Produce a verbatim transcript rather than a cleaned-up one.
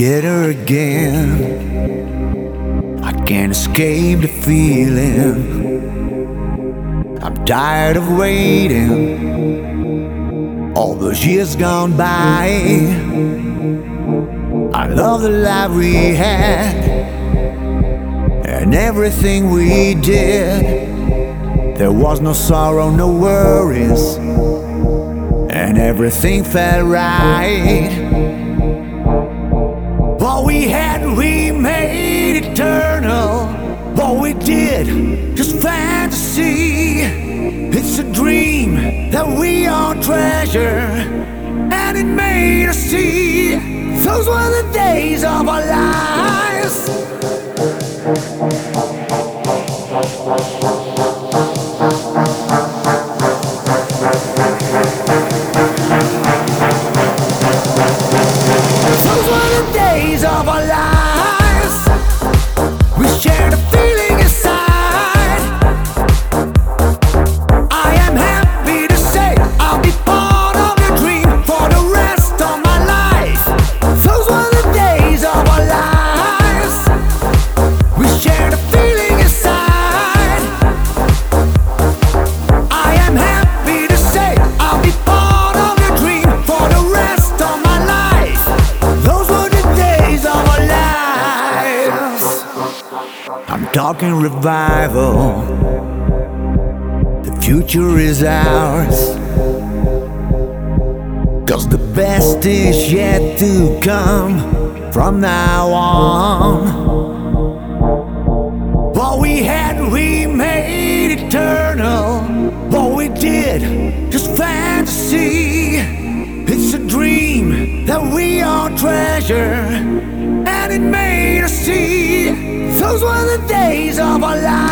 get her again. I can't escape the feeling. I'm tired of waiting. All those years gone by. I love the life we had and everything we did. There was no sorrow, no worries, and everything felt right. What we had, we made eternal. What we did, just fantasy. It's a dream that we all treasure, and it made us see. Those were the days of our lives. Those were the days of our lives. We shared a feeling inside. I am happy to say I'll be part of your dream for the rest of my life. Those were the days of our lives. We shared a feeling inside. I am happy to say I'll be part of your dream for the rest of my life. Those were the days of our lives. I'm talking revival. The future is ours, 'cause the best is yet to come from now on. What we had, we made eternal. What we did, just fantasy. It's a dream that we all treasure, and it made us see. Those were the days of our lives.